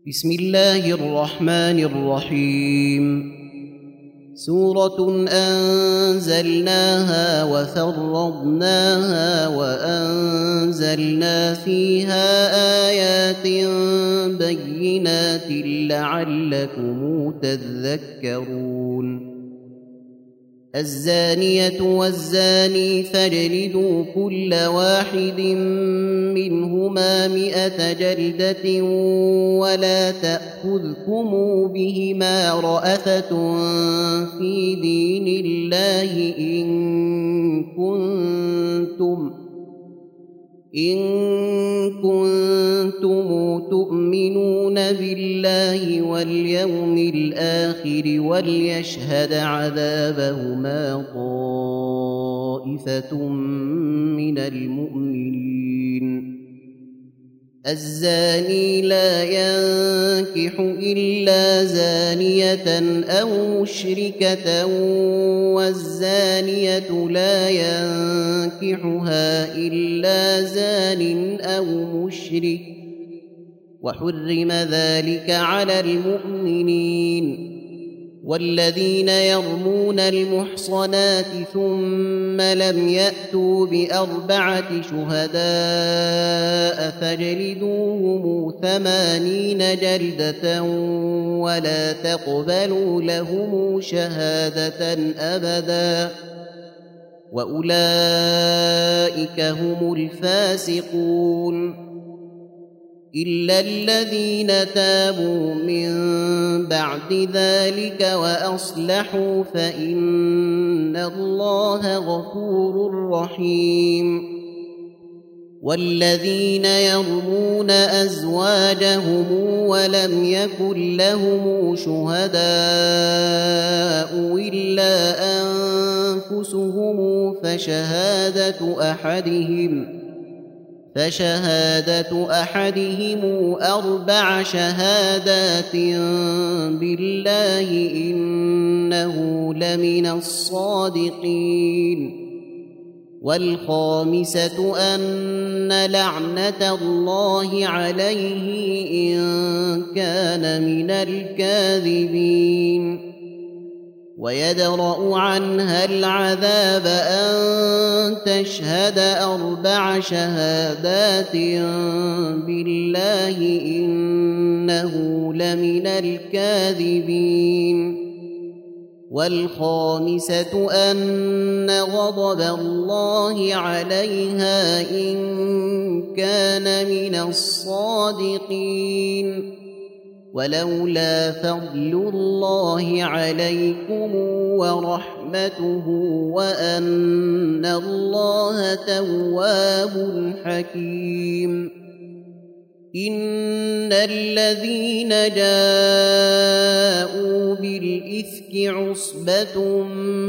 بسم الله الرحمن الرحيم. سورة أنزلناها وفرضناها وأنزلنا فيها آيات بينات لعلكم تذكرون. الزانية والزاني فاجلدوا كل واحد منهما 100 جلدة ولا تأخذكم بهما رأفة في دين الله إن كنتم تؤمنون بالله واليوم الآخر وليشهد عذابهما طائفة من المؤمنين. الزاني لا ينكح إلا زانية أو مشركة والزانية لا ينكحها إلا زان أو مشرك وحرم ذلك على المؤمنين. والذين يرمون المحصنات ثم لم يأتوا ب4 شهداء فاجلدوهم 80 جلدة ولا تقبلوا لهم شهادة أبدا وأولئك هم الفاسقون. إلا الذين تابوا من بعد ذلك وأصلحوا فإن الله غفور رحيم. والذين يرمون أزواجهم ولم يكن لهم شهداء إلا أنفسهم فشهادة أحدهم 4 شهادات بالله إنه لمن الصادقين. والخامسة أن لعنة الله عليه إن كان من الكاذبين. ويدرأ عنها العذاب أن تشهد 4 شهادات بالله إنه لمن الكاذبين. والخامسة أن غضب الله عليها إن كان من الصادقين. ولولا فضل الله عليكم ورحمته وأن الله تواب حكيم. إن الذين جاءوا بالإفك عصبة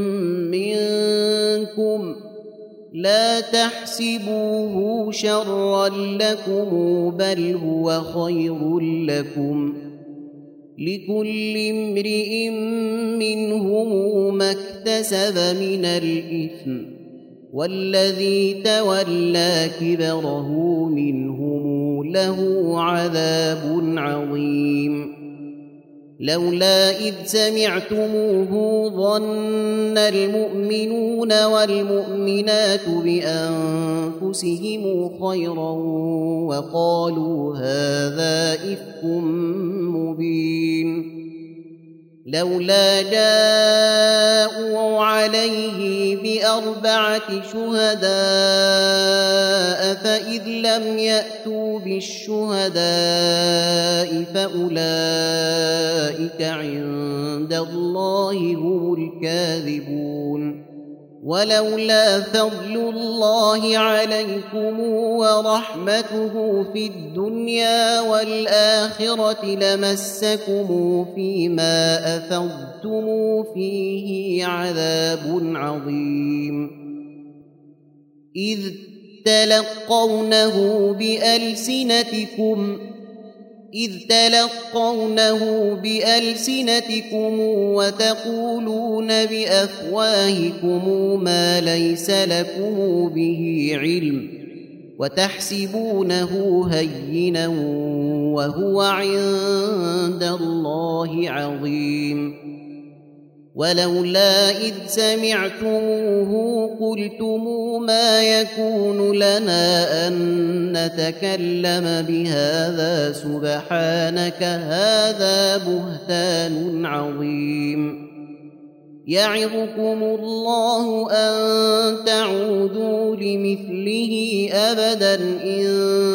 منكم لا تحسبوه شرا لكم بل هو خير لكم. لكل امرئ منهم ما اكتسب من الإثم والذي تولى كبره منهم له عذاب عظيم. لولا إذ سمعتموه ظن المؤمنون والمؤمنات بأنفسهم خيرا وقالوا هذا إفك مبين. لولا جاءوا عليه ب4 شهداء فإذ لم يأتوا بالشهداء فأولئك عند الله هم الكاذبون. ولولا فضل الله عليكم ورحمته في الدنيا والآخرة لمسكم فيما أفضتم فيه عذاب عظيم. إذ تلقونه بألسنتكم وتقولون بأفواهكم ما ليس لكم به علم وتحسبونه هينا وهو عند الله عظيم ولولا إذ سمعتموه قلتم ما يكون لنا أن نتكلم بهذا سبحانك هذا بهتان عظيم يعظكم الله أن تعودوا لمثله أبدا إن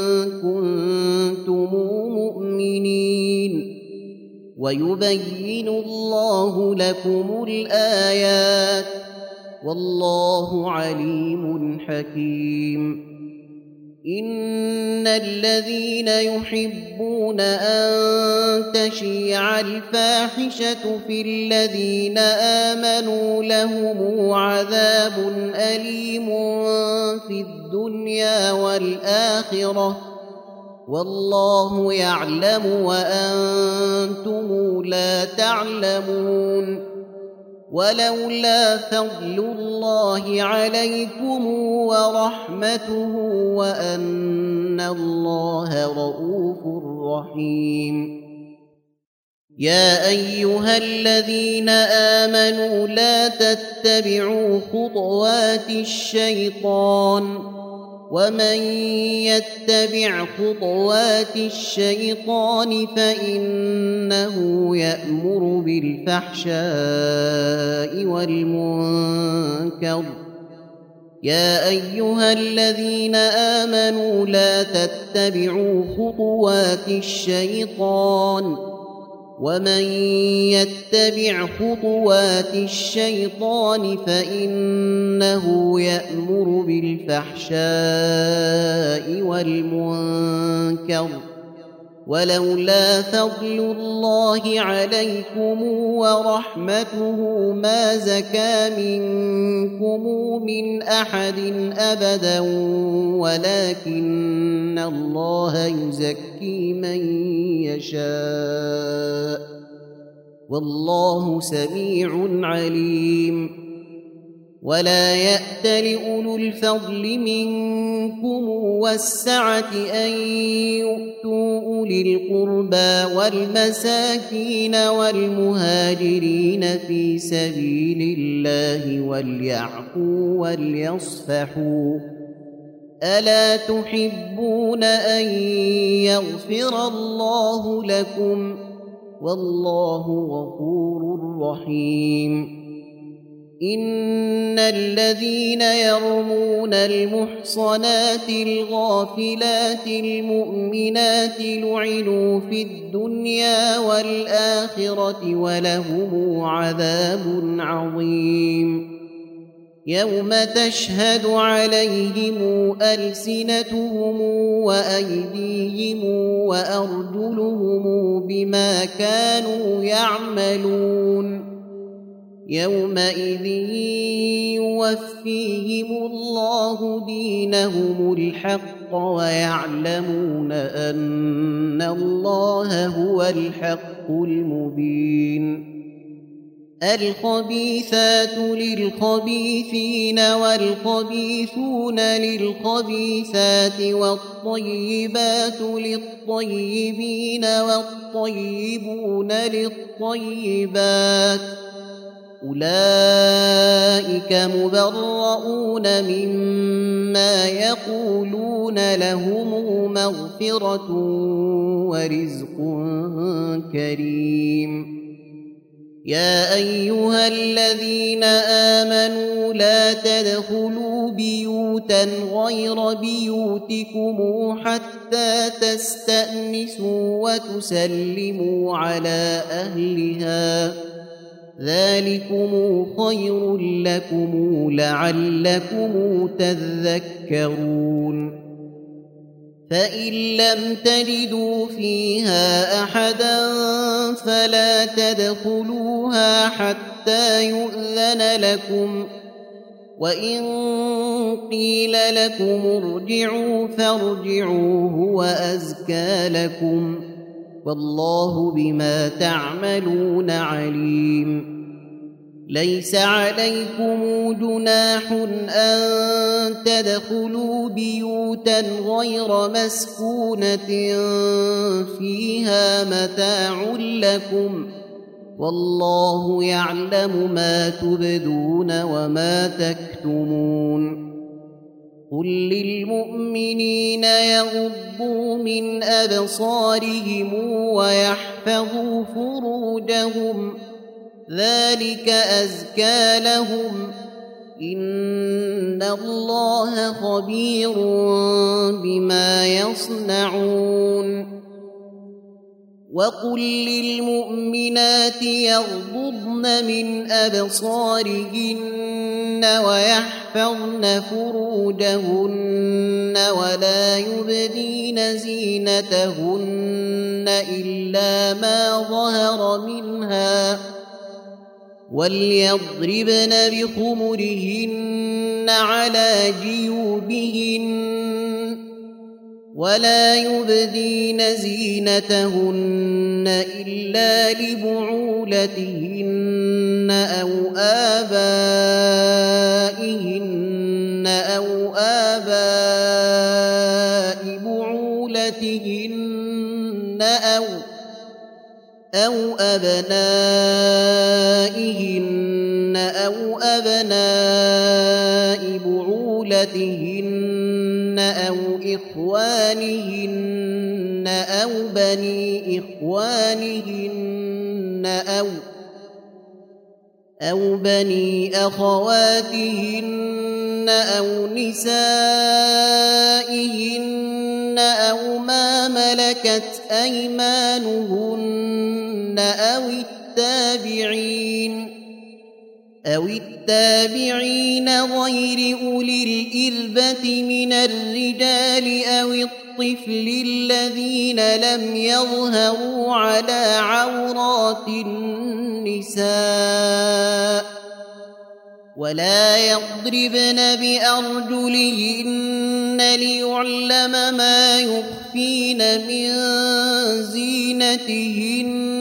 كنتم مؤمنين ويبين الله لكم الآيات والله عليم حكيم إن الذين يحبون أن تشيع الفاحشة في الذين آمنوا لهم عذاب أليم في الدنيا والآخرة والله يعلم وأنتم لا تعلمون ولولا فضل الله عليكم ورحمته وأن الله رءوف رحيم يا أيها الذين آمنوا لا تتبعوا خطوات الشيطان ومن يتبع خطوات الشيطان فإنه يأمر بالفحشاء والمنكر يا أيها الذين آمنوا لا تتبعوا خطوات الشيطان ومن يتبع خطوات الشيطان فإنه يأمر بالفحشاء والمنكر ولولا فضل الله عليكم ورحمته ما زكى منكم من أحد أبدا ولكن الله يزكي من يشاء والله سميع عليم ولا يأت لأولو الفضل منكم والسعة أن يؤتوا أولي القربى والمساكين والمهاجرين في سبيل الله وليعفوا وليصفحوا ألا تحبون أن يغفر الله لكم والله غفور رحيم إن الذين يرمون المحصنات الغافلات المؤمنات لعنوا في الدنيا والآخرة ولهم عذاب عظيم يوم تشهد عليهم ألسنتهم وأيديهم وأرجلهم بما كانوا يعملون يومئذ يوفيهم الله دينهم الحق ويعلمون أن الله هو الحق المبين الخبيثات للخبيثين والخبيثون للخبيثات والطيبات للطيبين والطيبون للطيبات أولئك مبرؤون مما يقولون لهم مغفرة ورزق كريم يا أيها الذين آمنوا لا تدخلوا بيوتا غير بيوتكم حتى تستأنسوا وتسلموا على أهلها ذلكم خير لكم لعلكم تذكرون فإن لم تجدوا فيها أحدا فلا تدخلوها حتى يؤذن لكم وإن قيل لكم ارجعوا فارجعوا هو أزكى لكم والله بما تعملون عليم ليس عليكم جناح أن تدخلوا بيوتا غير مسكونة فيها متاع لكم والله يعلم ما تبدون وما تكتمون قل للمؤمنين يغضوا من أبصارهم ويحفظوا فروجهم ذلك أزكى لهم إن الله خبير بما يصنعون وقل للمؤمنات يغضضن من أبصارهن ويحفظن فروجهن ولا يبدين زينتهن إلا ما ظهر منها وليضربن بخمرهن على جيوبهن ولا يبدين زينتهن إلا لبعولتهن أو آبائهن أو آباء بعولتهن أو أبنائهن أو أبناء بعولتهن أو إخوانهن أو بني إخوانهن أو بني أخواتهن أو نسائهن أو ما ملكت أيمانهن أو التابعين غير أولي الإربة من الرجال أو الطفل الذين لم يظهروا على عورات النساء ولا يضربن بأرجلهن ليعلم ما يخفين من زينتهن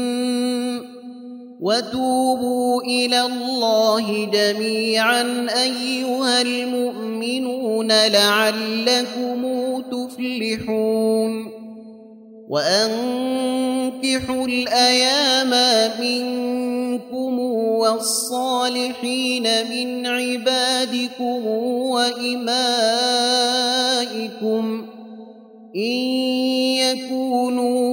وتوبوا إلى الله جميعا أيها المؤمنون لعلكم تفلحون وأنكحوا الأيام منكم والصالحين من عبادكم وإمائكم إن يكونوا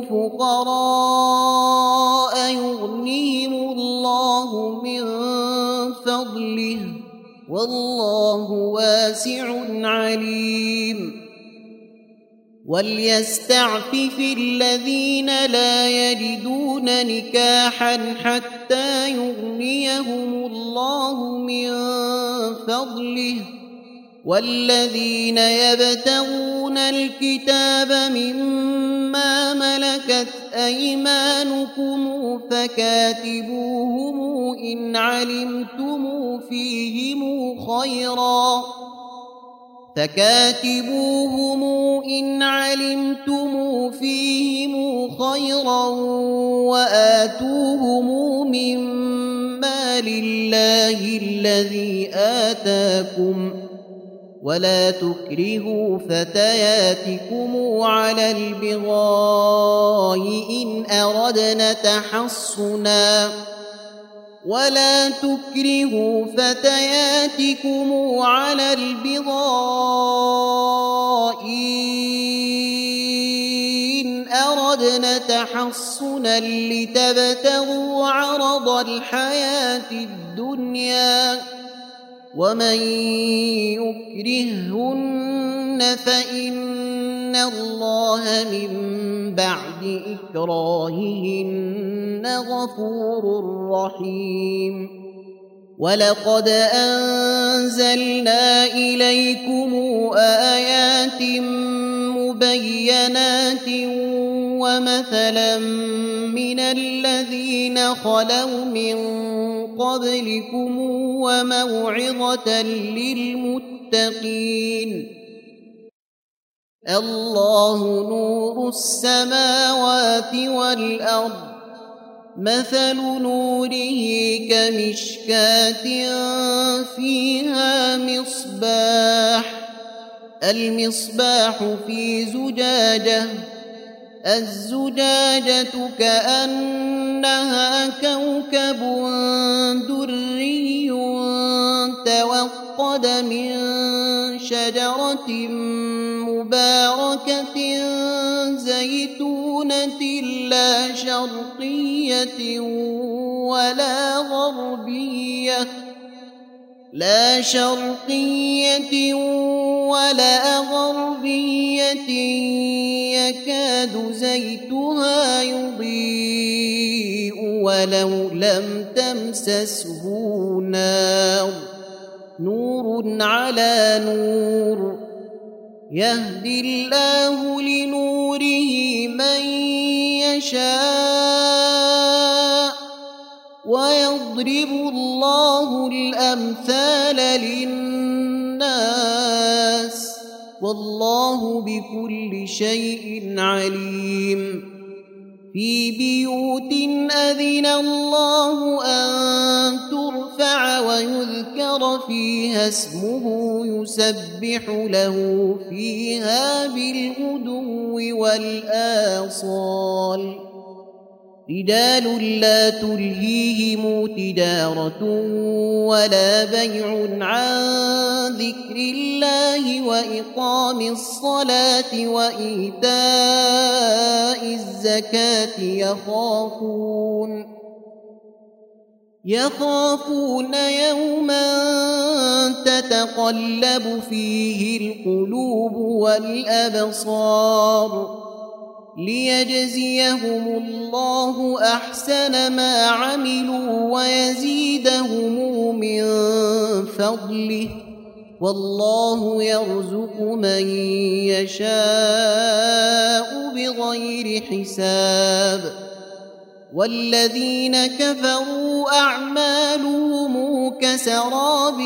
فقراء يغنيهم الله من فضله والله واسع عليم وليستعفف الذين لا يجدون نكاحا حتى يغنيهم الله من فضله والذين يبتغون الكتاب مما ملكت أيمانكم فكاتبوهم إن علمتم فيهم خيرا وآتوهم مما لله الذي آتاكم ولا تكرهوا فتياتكم على البغاء إن أردنا تحصنا لتبتغوا عرض الحياة الدنيا ومن يكرههن فإن الله من بعد إكراههن غفور رحيم ولقد أنزلنا إليكم آيات مبينات ومثلا من الذين خلوا من قبلكم وموعظة للمتقين الله نور السماوات والأرض مثل نوره كمشكاة فيها المصباح في زجاجة، الزجاجة كأنها كوكب دري توقد من شجرة مباركة زيتونة لا شرقية ولا غربية يكاد زيتها يضيء ولو لم تمسسه نار، نور على نور، يهدي الله لنوره من يشاء ويضرب الله الأمثال للناس والله بكل شيء عليم. في بيوت أذن الله أن ترفع ويذكر فيها اسمه يسبح له فيها بالغدو والآصال، رجال لا تلهيهم تجارة ولا بيع عن ذكر الله وإقام الصلاة وإيتاء الزكاة يخافون يوما تتقلب فيه القلوب والأبصار، ليجزيهم الله أحسن ما عملوا ويزيدهم من فضله، والله يرزق من يشاء بغير حساب. والذين كفروا أعمالهم كسراب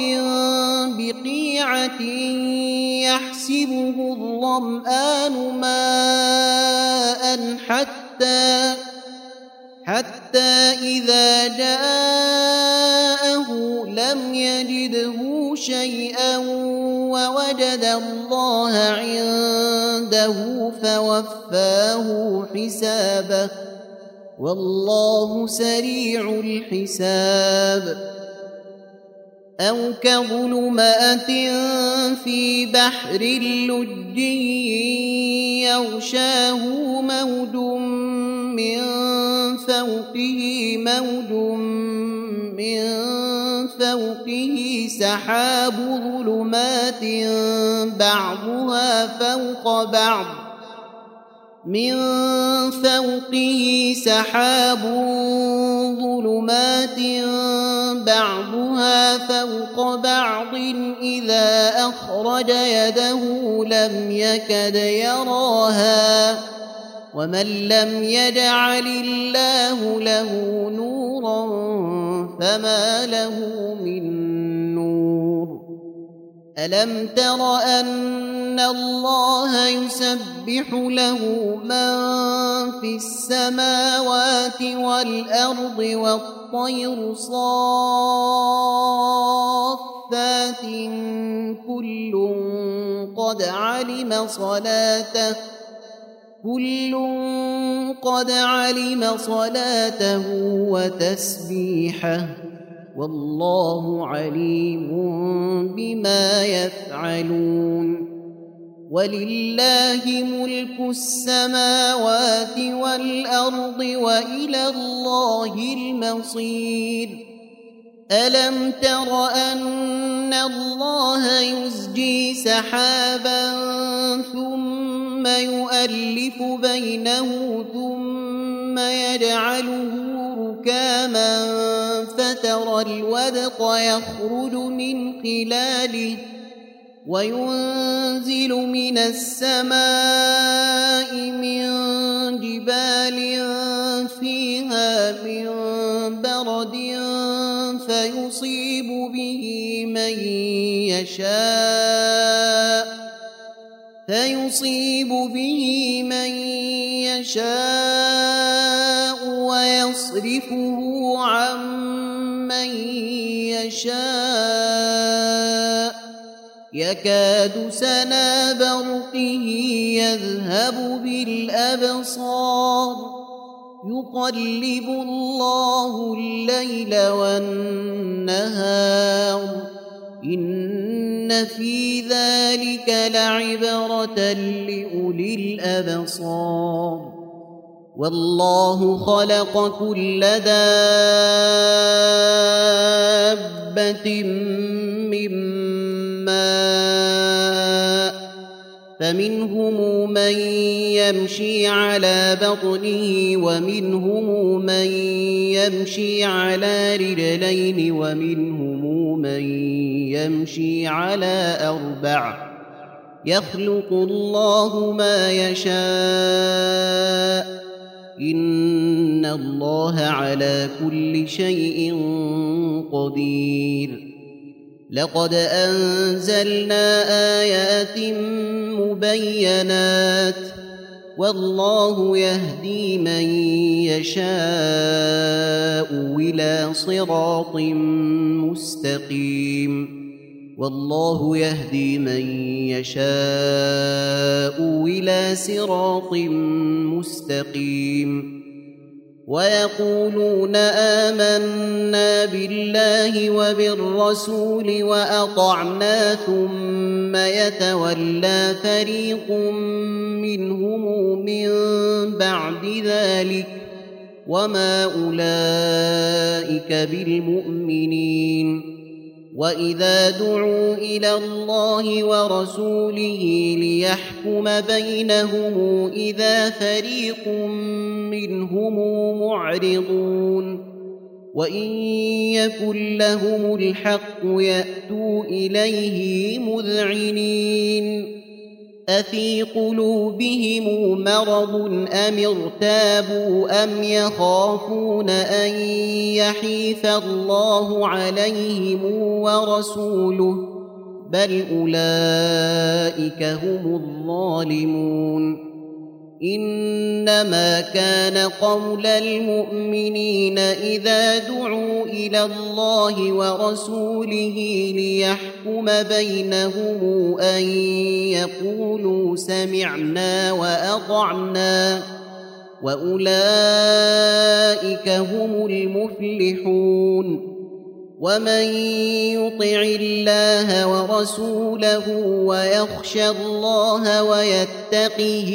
بقيعة يحسبه الظمآن ماء حتى إذا جاءه لم يجده شيئا ووجد الله عنده فوفاه حسابه، والله سريع الحساب. أو كظلمات في بحر لجي يغشاه موج من فوقه سحاب ظلمات بعضها فوق بعض إذا أخرج يده لم يكد يراها، ومن لم يجعل الله له نورا فما له من نور. ألم تر أن الله يسبح له من في السماوات والأرض والطير صافات كل قد علم صلاته وتسبيحه، والله عليم بما يفعلون. ولله ملك السماوات والأرض وإلى الله المصير. ألم تر أن الله يزجي سحابا ثم يؤلف بينه ثم يجعله ركاما فترى الودق يخرج من خلاله وينزل من السماء من جبال فيها من برد فيصيب به من يشاء ويصرفه يصرفه عن من يشاء يكاد سنا برقه يذهب بالأبصار يقلب الله الليل والنهار إن في ذلك لعبرة لأولي الأبصار والله خلق كل دابة من ماء فمنهم من يمشي على بطنه ومنهم من يمشي على رجلين ومنهم من يمشي على أربع يخلق الله ما يشاء إن الله على كل شيء قدير لقد أنزلنا آيات مبينات والله يهدي من يشاء إلى صراط مستقيم والله يهدي من يشاء إلى صراط مستقيم ويقولون آمنا بالله وبالرسول وأطعنا ثم يتولى فريق منهم من بعد ذلك وما أولئك بالمؤمنين وإذا دعوا إلى الله ورسوله ليحكم بينهم إذا فريق منهم معرضون وإن يكن لهم الحق يأتوا إليه مذعنين أفي قلوبهم مرض أم ارتابوا أم يخافون أن يحيف الله عليهم ورسوله بل أولئك هم الظالمون إنما كان قول المؤمنين إذا دعوا إلى الله ورسوله ليحكم بينهم أن يقولوا سمعنا وأطعنا وأولئك هم المفلحون ومن يطع الله ورسوله ويخشى الله ويتقه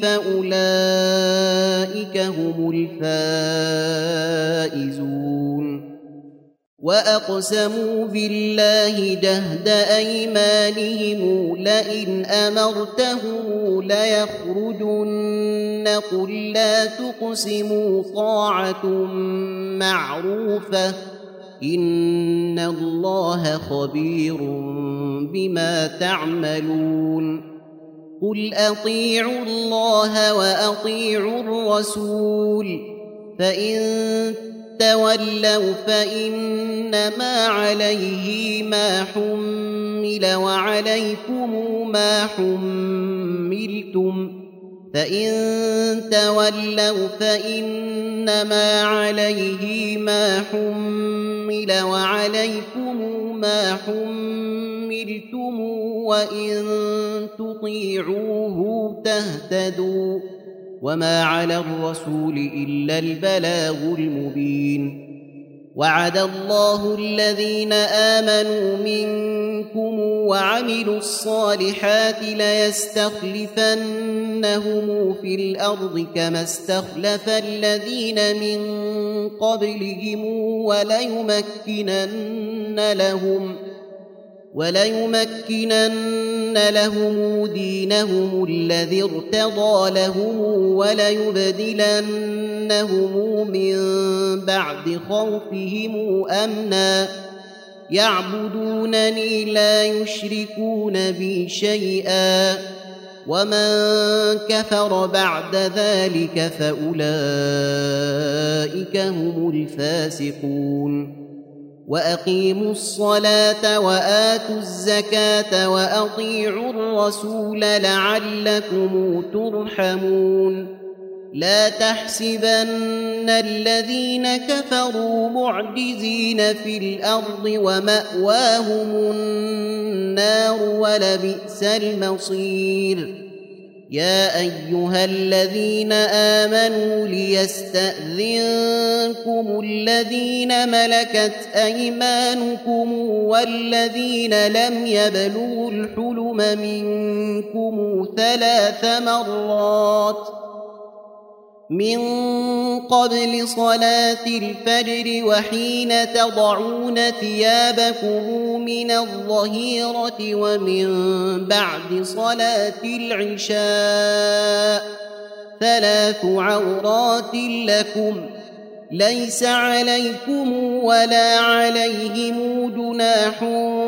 فأولئك هم الفائزون وأقسموا بالله جهد أيمانهم لئن أمرتهم ليخرجن قل لا تقسموا طاعة معروفة إن الله خبير بما تعملون قل أطيعوا الله وأطيعوا الرسول فإن تولوا فإنما عليه ما حمل وعليكم ما حملتم فإن تولوا فإنما عليه ما حمل وعليكم ما حملتم وإن تطيعوه تهتدوا وما على الرسول إلا البلاغ المبين وعد الله الذين آمنوا منكم وعملوا الصالحات ليستخلفنهم في الأرض كما استخلف الذين من قبلهم وليمكنن لهم دينهم الذي ارتضى لهم وليبدلنهم من بعد خوفهم أمنا يعبدونني لا يشركون بي شيئا ومن كفر بعد ذلك فأولئك هم الفاسقون وأقيموا الصلاة وآتوا الزكاة وأطيعوا الرسول لعلكم ترحمون لا تحسبن الذين كفروا معجزين في الأرض ومأواهم النار ولبئس المصير يا أيها الذين آمنوا ليستأذنكم الذين ملكت أيمانكم والذين لم يبلغوا الحلم منكم 3 مرات من قبل صلاة الفجر وحين تضعون ثيابكم من الظهيرة ومن بعد صلاة العشاء 3 عورات لكم ليس عليكم ولا عليهم جناح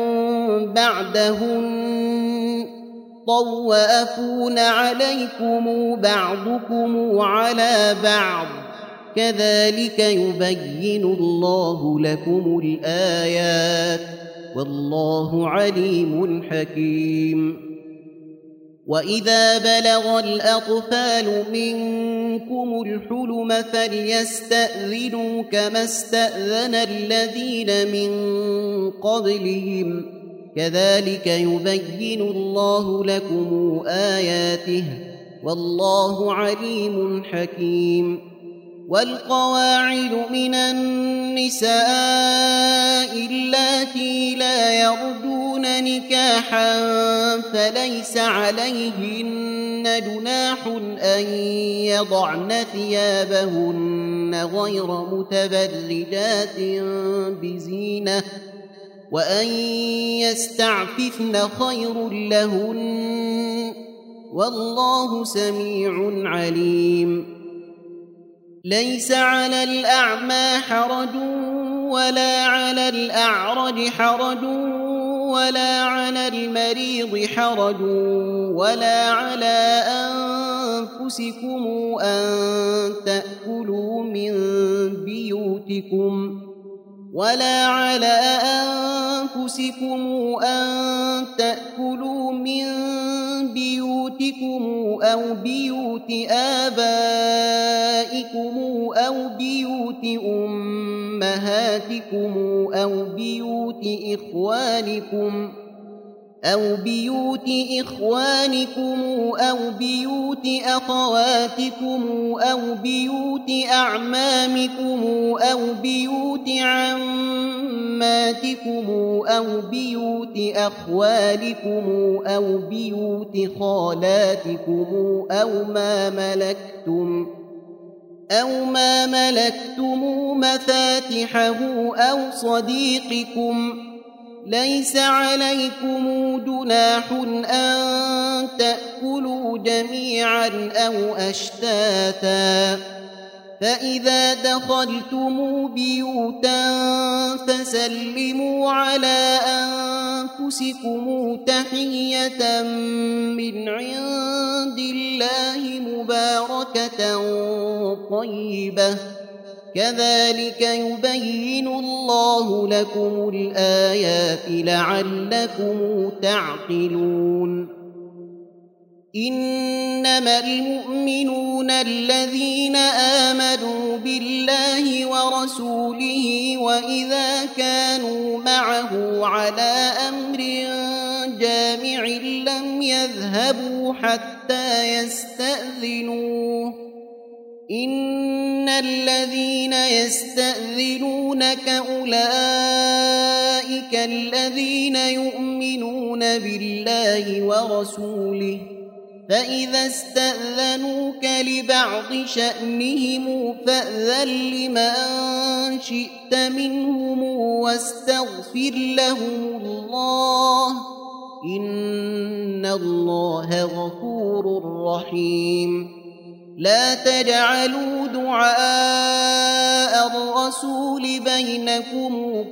بعدهن طوافون عليكم بعضكم على بعض كذلك يبين الله لكم الآيات والله عليم حكيم وإذا بلغ الأطفال منكم الحلم فليستأذنوا كما استأذن الذين من قبلهم كذلك يبين الله لكم آياته والله عليم حكيم والقواعد من النساء اللاتي لا يرجون نكاحا فليس عليهن جناح أن يضعن ثيابهن غير متبرجات بزينة وأن يستعففن خير لهن والله سميع عليم ليس على الأعمى حرج ولا على الأعرج حرج ولا على المريض حرج ولا على أنفسكم أن تأكلوا من بيوتكم ولا على أنفسكم أن تأكلوا من بيوتكم أو بيوت آبائكم أو بيوت أمهاتكم أو بيوت إخوانكم أو بيوت أخواتكم أو بيوت أعمامكم أو بيوت عماتكم أو بيوت أخوالكم أو بيوت خالاتكم أو ما ملكتم مفاتحه أو صديقكم ليس عليكم جناح أن تأكلوا جميعا أو أشتاتا فإذا دخلتم بيوتا فسلموا على أنفسكم تحية من عند الله مباركة طيبة كذلك يبين الله لكم الآيات لعلكم تعقلون إنما المؤمنون الذين آمنوا بالله ورسوله وإذا كانوا معه على أمر جامع لم يذهبوا حتى يستأذنوه إن الذين يستأذنونك أولئك الذين يؤمنون بالله ورسوله فإذا استأذنوك لبعض شأنهم فأذن لمن شئت منهم واستغفر لهم الله إن الله غفور رحيم لا تجعلوا دعاء الرسول بينكم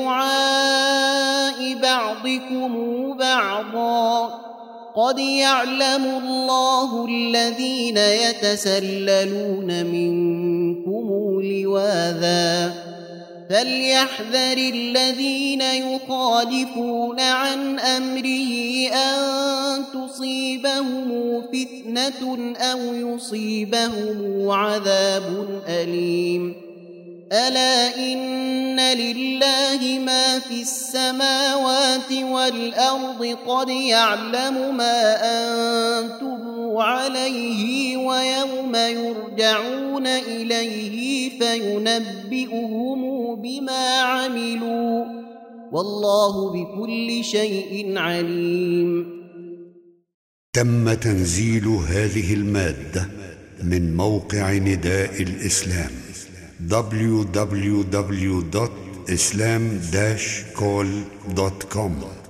كدعاء بعضكم بعضا قد يعلم الله الذين يتسللون منكم لواذا فليحذر الذين يخالفون عن أمره أن تصيبهم فتنة أو يصيبهم عذاب أليم ألا إن لله ما في السماوات والأرض قد يعلم ما أنتم عليه ويوم يرجعون إليه فينبئهم بما عملوا والله بكل شيء عليم. تم تنزيل هذه المادة من موقع نداء الإسلام www.islam-call.com